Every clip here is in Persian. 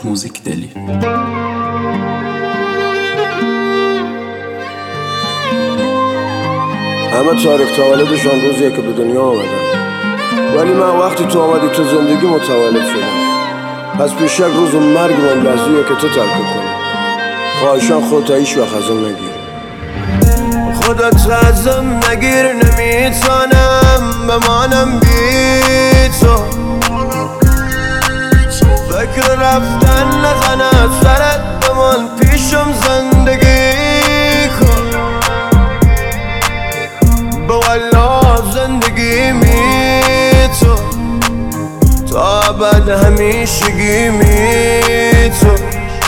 موزیک دلی. همه تاریخ تولدشان روزیه که به دنیا آمدن، ولی من وقتی تو آمدی تو زندگی متولد شدم. پس پیش یک روز مرگ من لحظیه که تو ترک کنی. خواهشان خودت هیچ وقت ازم نگیر، خودت ازم نگیر. نمیتونم بمانم بی تو، فکر رفتن نزنه سرت بمان پیشم. زندگی کن به والله زندگی می تو ابد همیشگی می تو.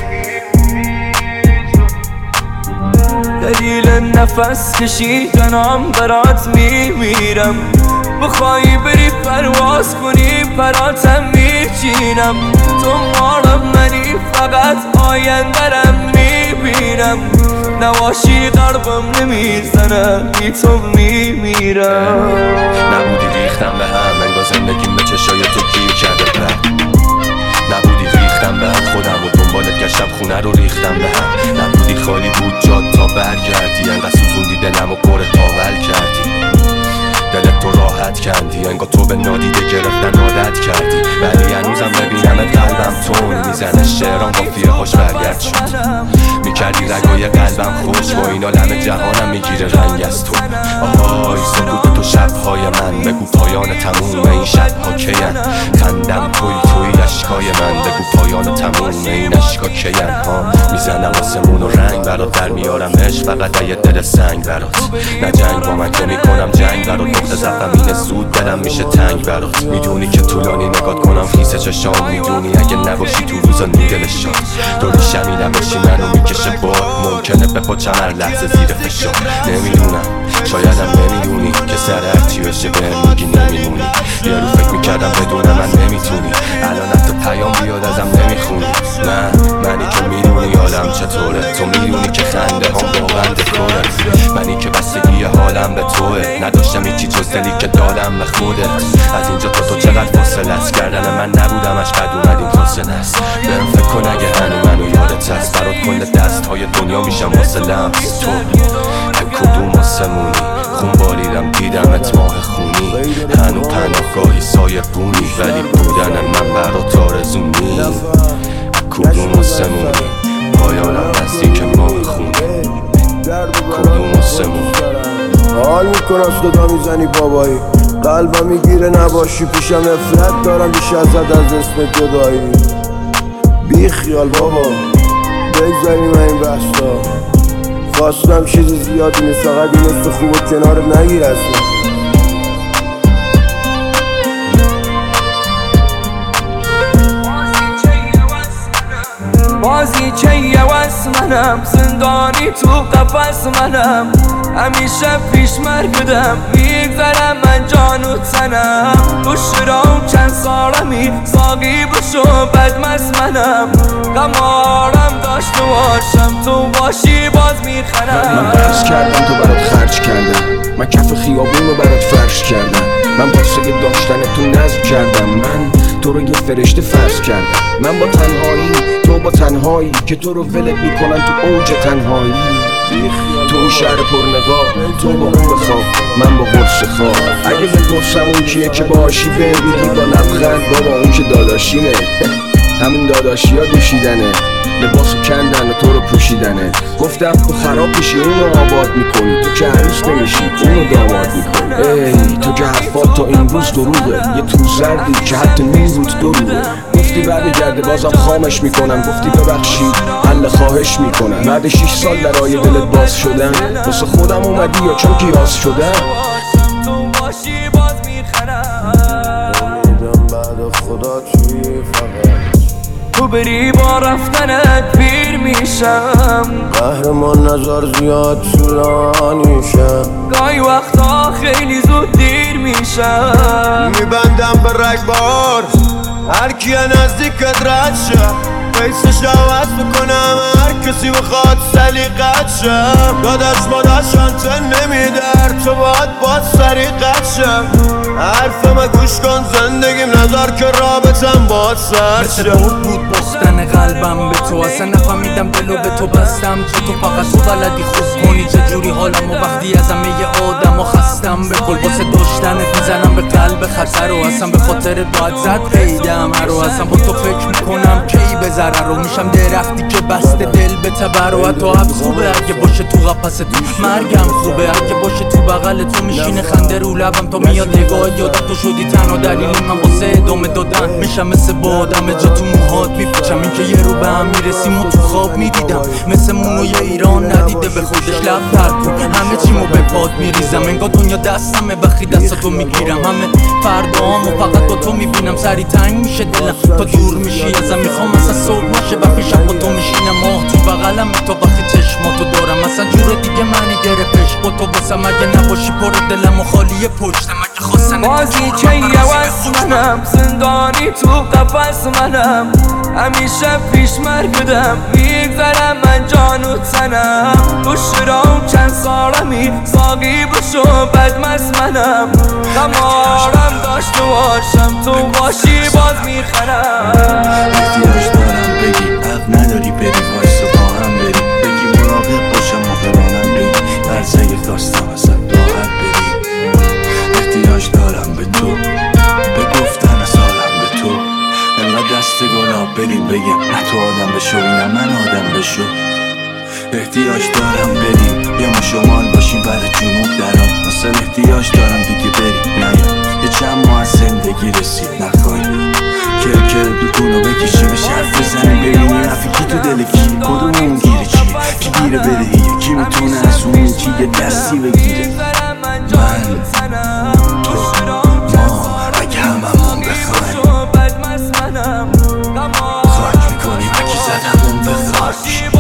دلیل نفس کشیدنم برات میمیرم، بخوای بری پرواز کنی براتم میچینم. تو مارم منی فقط آیندرم میبینم، نواشی قلبم نمیزنه بی تو میمیرم. نبودی ریختم به هم انگار زندگیم به چشای تو گیر کرده پر. نبودی ریختم به هم خودم و دنبالت گشتم خونه رو ریختم به هم. نبودی خالی بود جاد تا برگردی، انقدر سوزوندی دلم و پر تاول کردی. دلت تو راحت کردی انگار تو به نادیده گرفتن عادت کردی، ولی هنوزم ببینمت قلبم تون میزنه. شعرام قافیه هاش برگرد شد، میکردی رگای قلبم خوش. با این عالم جهانم میگیره رنگ از تو. آهای سکوت تو شبهای من، بگو پایان تموم این شبها کین. خندم توی اشکای من، بگو پایان تموم این اشکا کین. میزنم آسمون و رنگ برات در میارم عشق، فقط یه دل سنگ برات. نه جنگ با من که میکنم جنگ برات، نقطه ضعفم اینه زود دلم میشه تنگ برات. میدونی که طولانی نگات کنم خیس چشام، میدونی اگه نباشی تو روزا نیدل شاد. تو ریشم بشی منو میکشه باد، ممکنه بپاچم هر لحظه زیر فشار. نمیدونم شایدم نمیدونی که سر هرچی بشه بهم میگی نمیمونی. یه رو فکر میکردم بدون من نمیتونی، الان حتی پیام بیاد ازم نمیخونی. نه منی که میدونی حالم چطوره، تو میدونی که خنده هم واقعا دکوره. منی که بستگی حالم به توه، نداشتم هیچی جز دلی که دادم به خودت. از اینجا تو چقدر فاصله است، کردن من نبودمش قد اومدیم فاصله است. برم فکر کن اگه هنو منو یادت هست، برات کل دست های دنیا میشم واسه لمس تو. کدوم آسمونی خون باریدم دیدمت ماه خونی، هنو پناهگاهی سایه بونی، ولی بودن من برات آرزونی. کدوم آسمونی پایانم نزدیک ماه خونی، کدوم آسمونی. حال میکنم صدا میزنی بابایی، قلبم میگیره نباشی پیشم. نفرت دارم بیش ازت از اسم جدایی. بی خیال بابا بگذاریم این بحثا، خواستم چیز زیادی نیست، فقط این است خوب و کنارت نگیر اصلا. بازی چه واسه منم، زندانی تو قفس منم. همیشه پیش مرگدم میگذرم من جان و تنم. تو شرام چند سالمی ساقی بشو بدمست منم. غمارم داشت باشم تو باشی باز میخرم. من قرض کردم تو برات خرج کردم، من کف خیابون رو برات فرش کردم. من واسه داشتن تو نذر کردم، من تو رو یه فرشته فرض کردم. من با تنهایی تو با تنهایی که تو رو ولت میکنن تو اوج تنهایی. تو اون شهر پرنقاب تو با اون بخواب، من با قرص خواب. اگه بپرسم اون کیه که باشی بگی با لبخند بابا اون که داداشیمه. همون داداشی ها دوشیدنه، لباسو کندن و تو رو پوشیدنه. گفتم تو خراب میشی اونو آباد میکنی، تو که عروس نمیشی اونو داماد میکنی. ای تو که حرفات تا این روز دروغه، یه تو زردی که حتی نیروت دروغه. گفتی بعد گرده بازم خامش میکنم، گفتی ببخشید حل خواهش میکنم. بعد 6 سال درای دلت باز شدم، واسه خودم اومدی یا چون قیاس شدم. تو باشی باز میخرم. امیدم بعد خدا توی فقط تو بری با رفتنت پیر میشم. قهرمان نظر زیاد طولانی شم، گاهی وقتا خیلی زود دیر میشم. میبندم به رگبار هر کیه نزدیکت رد شه، قیسش عوض میکنم هر کسی بخواد سلیقت شم دادش مادش انتن نمیدر تو باید سریقت شم حرف ما گوش کن زندگیم نظر که رابطم باید سر مثل برد بود باختن قلبم به تو اصلا نفهمیدم دلو به تو بستم چه تو فقط تو بلدی خوب کنی چجوری حالم و وقتی از همه ی آدم و خستم به کل واسه داشتنت میزنم به قلب خطر و اصلا به خاطر داد زد قیدم رو اصلا با تو فکر میکنم کی به ضرر رو میشم درختی که بسته دل به تبر و حتی حبس خوبه اگه باشه تو قفس تو مرگم خوبه اگه باشه تو بغل تو میشینه خنده رو لبم تا میاد نگاه یادم تو شدی تنها دلیل من واسه ادامه دادن میشم مثل بادم جا تو موهات میپیچم این که یه رو به هم میرسیم و تو خواب میدیدم مثل مونوی ایران ندیده به خودش لب تر کن همه چیمو به پاد میریزم انگار دنیا دستمه وقتی دستاتو میگیرم همه فردامو فقط با تو میبینم سری تنگ میشه دلم تا دور میشی ازم میخوام مثلا صبح باشه وقتی شب با تو میشینم ماه تو بغلم تا وقتی چشماتو دارم مثلا جور دیگه منی گرفتش با تو واسم اگه نباشی پر دلم و خالی پشتم اگه خواستن بازی که یه وست منم زندانی تو قفس منم همیشه پیش مرگدم میگذرم من جانو تنم تو شرام چند سالمی ساقی بشو بدمست منم غمارم داشت و باشم تو باشی باز میخرم احتیاج دارم بگی حق نداری بری وایسا با هم بری بگی مراقب باشم و فرانم بگی عرضه خواستم ازت راحت بری احتیاج دارم به تو به گفتن سالم به تو انقدر دست گلاب بریم بگم نه تو آدم بشو نه من آدم بشو احتیاج دارم بریم یا ما شمال باشیم بعد جنوب درام مثلا احتیاج دارم دیگه بریم نه یه چند ماه از زندگی رسید نخوای کل دوتونو بکشی به شرف بزنیم ببینی رفی کی تو دل کی کدومون گیره چی کی گیره بده کی میتونه از اون کی یه دستی بگیره من تو ما اگه هممون بخوایم خاک میکنیم اگه زدمون بخواد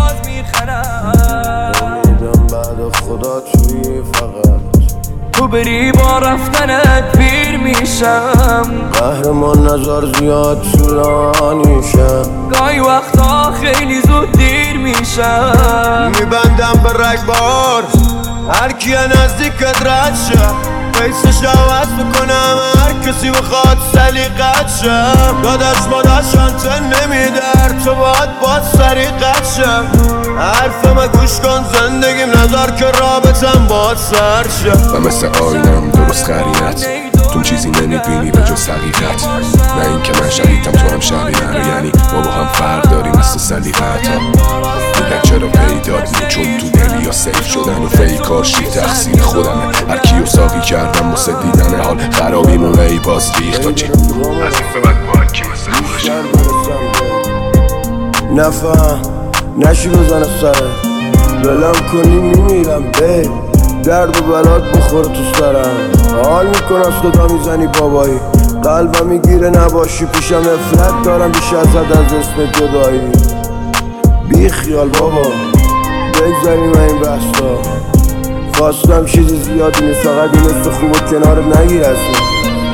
امیدم بعد خدا توی فقط تو بری با رفتنت پیر میشم قهرمان نظر زیاد طولانی شم گاهی وقتا خیلی زود دیر میشم میبندم به رگبار هر کی نزدیکت رد شم فیسش عوض میکنم هر کسی بخواد سلیقت شم دادش مادش انتن نمیدر تو باید سریقت شم حرف ما گوش کن زندگیم نظر که رابطم باید سر شم و مثل آینم درست خرینت تو چیزی نمیبینی به جز حقیقت نه این که من شهیدم تو هم شهیدن یعنی ما با هم فرق داریم مثل سلیقت ها میگن چرا پیدات نی چون تو دلی یا سیف شدن و فیکاشی تقصیر خودمه هر کیو ساقی کردم واسه دیدن حال خرابیمو ای باز ریخت تا چی از این فبک با کی مثل خورشم نفهم نشی بزنه سره بلم کنی میمیرم بی درد و بلات بخور تو سرم حال میکنم صدا میزنی بابایی قلبم میگیره نباشی پیشم افلت دارم بیش ازت از اسم جدایی بی خیال بابا بگذاریم این بحثا خواستم چیز زیادی نیست فقط این است خوب و کنارت نگیر اصلا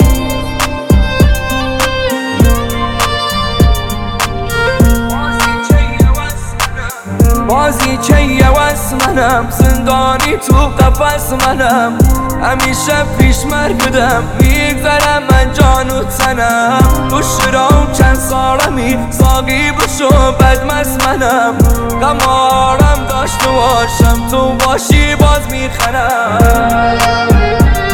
بازی که یه وست منم زندانی تو قفس منم همیشه پیش مرگدم میگذرم من جانو تنم تو شرام چند سالمی ساقی بشو بدمست منم غمارم داشت و باشم تو باشی باز میخرم